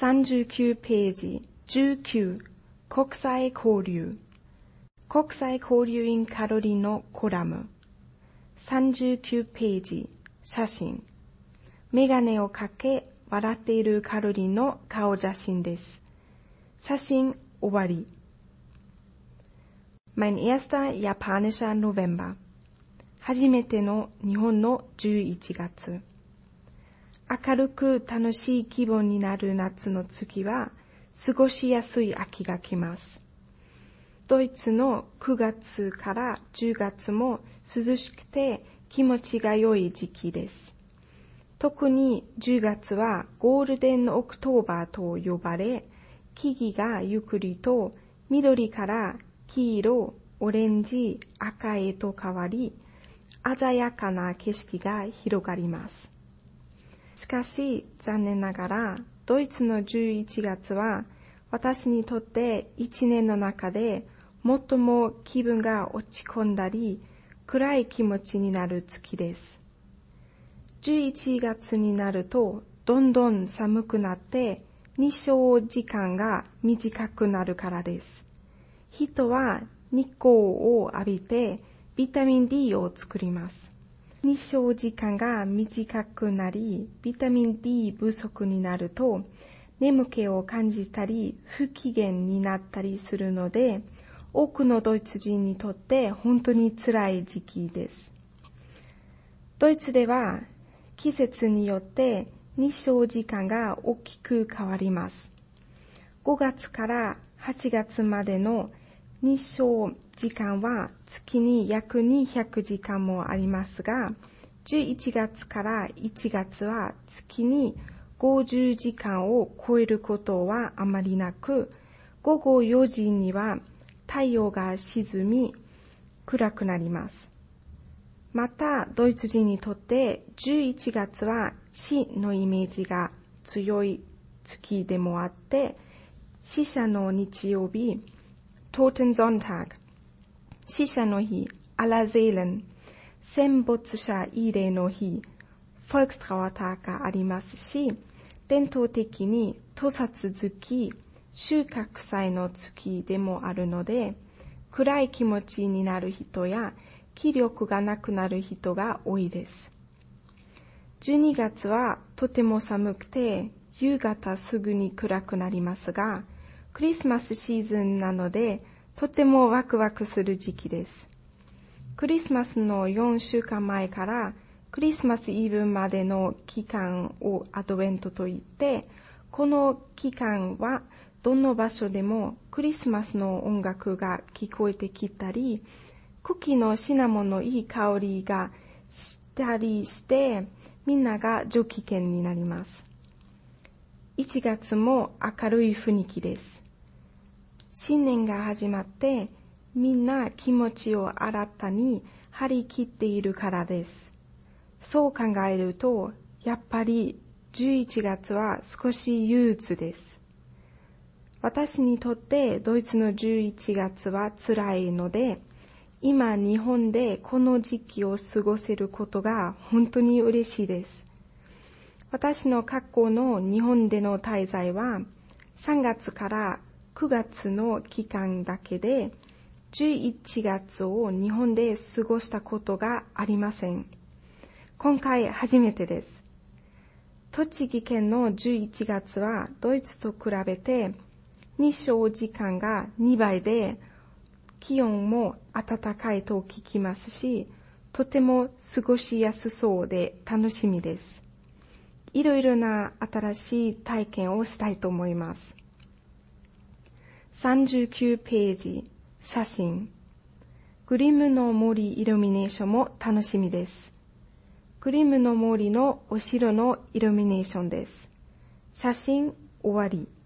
39ページ19国際交流国際交流員カロリーのコラム39ページ写真メガネをかけ笑っているカロリーの顔写真です。写真終わり。Mein erster japanischer November 初めての日本の11月明るく楽しい気分になる夏の月は過ごしやすい秋が来ます。ドイツの9月から10月も涼しくて気持ちが良い時期です。特に10月はゴールデンオクトーバーと呼ばれ、木々がゆっくりと緑から黄色、オレンジ、赤へと変わり、鮮やかな景色が広がります。しかし残念ながらドイツの11月は私にとって1年の中で最も気分が落ち込んだり暗い気持ちになる月です。11月になるとどんどん寒くなって日照時間が短くなるからです。人は日光を浴びてビタミン D を作ります。日照時間が短くなり、ビタミン D 不足になると、眠気を感じたり、不機嫌になったりするので、多くのドイツ人にとって本当に辛い時期です。ドイツでは季節によって日照時間が大きく変わります。5月から8月までの日照時間は月に約200時間もありますが、11月から1月は月に50時間を超えることはあまりなく、午後4時には太陽が沈み、暗くなります。また、ドイツ人にとって11月は死のイメージが強い月でもあって、死者の日曜日、Totensonntag 死者の日 Allerseelen 戦没者慰霊の日 Volkstrauertag がありますし、伝統的に屠殺月収穫祭の月でもあるので、暗い気持ちになる人や気力がなくなる人が多いです。12月はとても寒くて夕方すぐに暗くなりますが、クリスマスシーズンなので、とてもワクワクする時期です。クリスマスの4週間前からクリスマスイブまでの期間をアドベントと言って、この期間はどの場所でもクリスマスの音楽が聞こえてきたり、クッキーのシナモンのいい香りがしたりして、みんなが上機嫌になります。1月も明るい雰囲気です。新年が始まって、みんな気持ちを新たに張り切っているからです。そう考えると、やっぱり11月は少し憂鬱です。私にとってドイツの11月は辛いので、今日本でこの時期を過ごせることが本当に嬉しいです。私の過去の日本での滞在は3月から9月の期間だけで11月を日本で過ごしたことがありません。今回初めてです。栃木県の11月はドイツと比べて日照時間が2倍で気温も暖かいと聞きますし、とても過ごしやすそうで楽しみです。いろいろな新しい体験をしたいと思います。39ページ、写真。グリムの森イルミネーションも楽しみです。グリムの森のお城のイルミネーションです。写真終わり。